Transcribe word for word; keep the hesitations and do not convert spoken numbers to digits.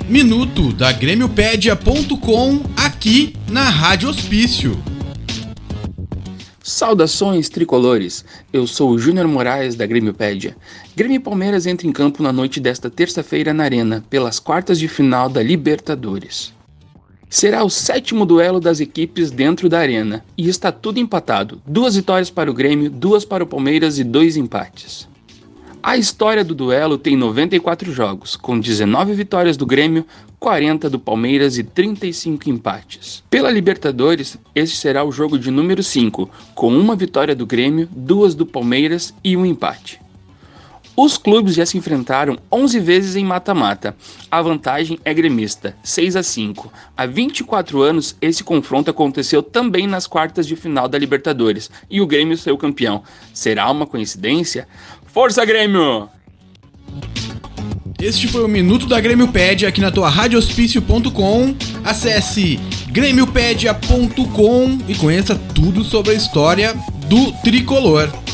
Minuto da Grêmiopédia ponto com aqui na Rádio Hospício. Saudações tricolores, eu sou o Júnior Moraes da Grêmiopédia. Grêmio e Palmeiras entram em campo na noite desta terça-feira na Arena, pelas quartas de final da Libertadores. Será o sétimo duelo das equipes dentro da Arena, e está tudo empatado, duas vitórias para o Grêmio, duas para o Palmeiras e dois empates. A história do duelo tem noventa e quatro jogos, com dezenove vitórias do Grêmio, quarenta do Palmeiras e trinta e cinco empates. Pela Libertadores, este será o jogo de número cinco, com uma vitória do Grêmio, duas do Palmeiras e um empate. Os clubes já se enfrentaram onze vezes em mata-mata. A vantagem é gremista, seis a cinco. Há vinte e quatro anos, esse confronto aconteceu também nas quartas de final da Libertadores, e o Grêmio saiu campeão. Será uma coincidência? Força, Grêmio! Este foi o Minuto da Grêmiopédia aqui na tua Rádio Hospício ponto com. Acesse Grêmiopédia ponto com e conheça tudo sobre a história do tricolor.